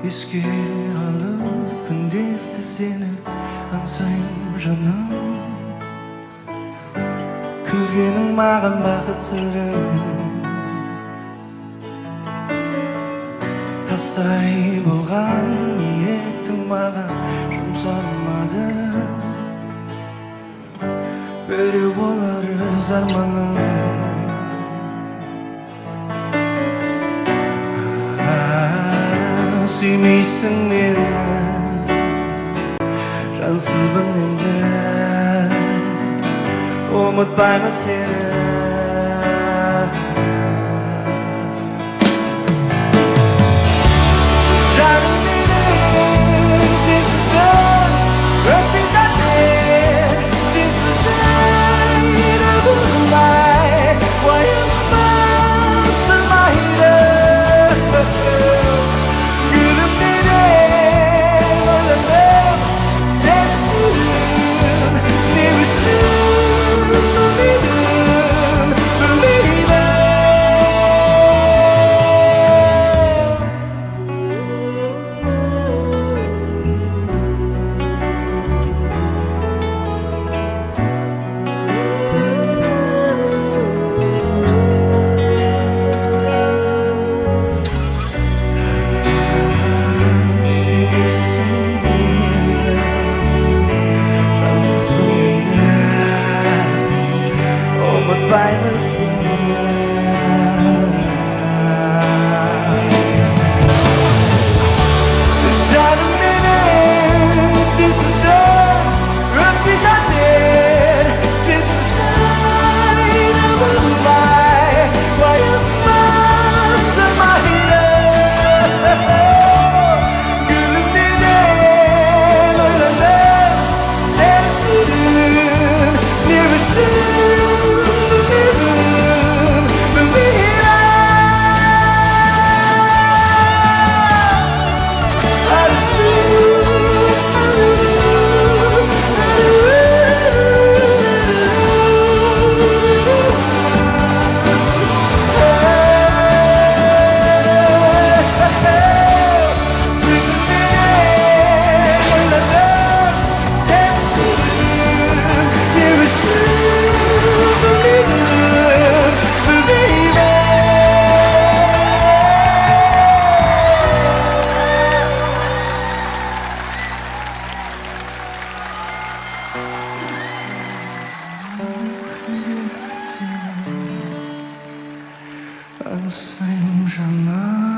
еске алып күнделікті сені аңсаймын жаным. Күлгенің маған бақыт сырым, тастай болған ниеттің маған жұмсалмады. Біреу болар өз арманым, сүймейсің мені, жансызбын енді, ұмытпаймын сені. Жаным менің, сенсіз күн өтпей жатыр, сенсіз жайда болмай, уайымыма сыймайды. Gülümden oylandım sensin, ne ışın bildim, bilmem. Unutmayın seni. Canım benim, sensiz dön öptü zaten, sensiz şayda bulmay, bayılmaz sırmayla. Gülümden oylandım sensin, bir ışık. Аңсаймын жаным.